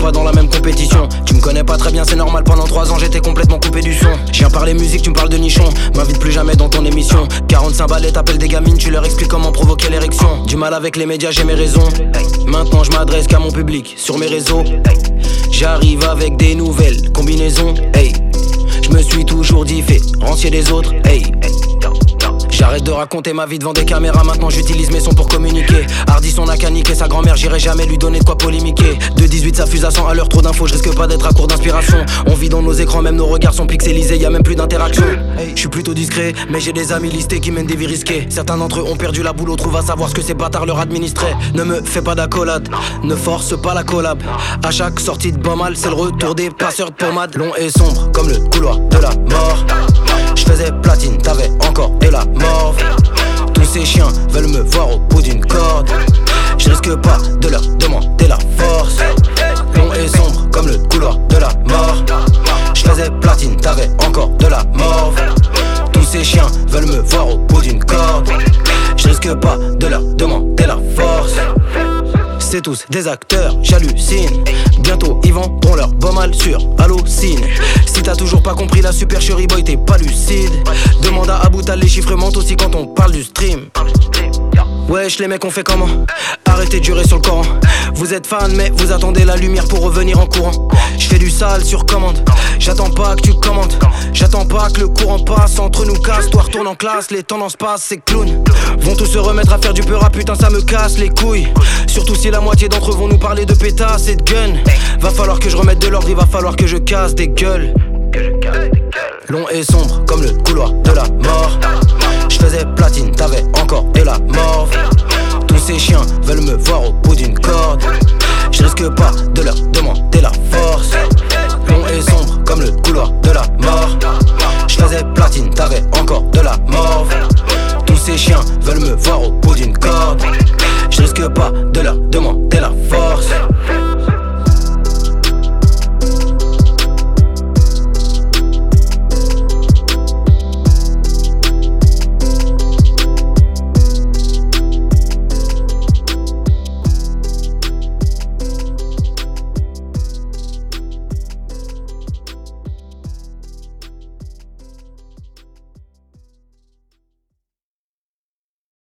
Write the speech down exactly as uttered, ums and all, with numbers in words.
pas dans la même compétition. Tu me connais pas très bien, c'est normal, pendant trois ans j'étais complètement coupé du son. Je viens parler musique, tu me parles de nichon. M'invite plus jamais dans ton émission. quarante-cinq balais, t'appelles des gamines, tu leur expliques comment provoquer l'érection. Du mal avec les médias, j'ai mes raisons. Maintenant je m'adresse qu'à mon public, sur mes réseaux. J'arrive avec des nouvelles combinaisons. Hey, je me suis toujours différencié des autres. Hey, j'arrête de raconter ma vie devant des caméras, maintenant j'utilise mes sons pour communiquer. Hardisson n'a qu'à niquer sa grand-mère, j'irai jamais lui donner de quoi polémiquer. De dix-huit ça fuse à cent à l'heure, trop d'infos, je risque pas d'être à court d'inspiration. On vit dans nos écrans, même nos regards sont pixelisés, y'a même plus d'interaction. Je suis plutôt discret, mais j'ai des amis listés qui mènent des vies risquées. Certains d'entre eux ont perdu la boule, autres va savoir ce que ces bâtards leur administraient. Ne me fais pas d'accolade, ne force pas la collab. À chaque sortie de Bomal, c'est le retour des passeurs de pommade. Long et sombre comme le couloir de la mort. Je faisais platine, t'avais encore de la morve. Tous ces chiens veulent me voir au bout d'une corde. Je risque pas de leur demander la force. Long et sombre comme le couloir de la mort. Je faisais platine, t'avais encore de la morve. Tous ces chiens veulent me voir au bout d'une corde. Je risque pas de leur demander la force. C'est tous des acteurs, j'hallucine. Bientôt ils vendront leur Bomal sur Allocine. Si t'as toujours pas compris la supercherie boy, t'es pas lucide. Demande à Aboutal, les chiffres mentent aussi quand on parle du stream. Wesh les mecs on fait comment? Arrêtez de jurer sur le Coran. Vous êtes fan mais vous attendez la lumière pour revenir en courant. Je fais du sale sur commande. J'attends pas que tu commandes. J'attends pas que le courant passe. Entre nous casse, toi retourne en classe. Les tendances passent, ces clowns vont tous se remettre à faire du peur. Ah putain ça me casse les couilles. Surtout si la moitié d'entre eux vont nous parler de pétasse et de gun. Va falloir que je remette de l'ordre, il va falloir que je casse des gueules. Long et sombre comme le couloir de la mort. Je faisais platine, t'avais encore de la morve. Tous ces chiens veulent me voir au bout d'une corde. Je risque pas de leur demander la force. Long et sombre comme le couloir de la mort. Je faisais platine, t'avais encore de la morve. Tous ces chiens veulent me voir au bout d'une corde. Je risque pas de leur demander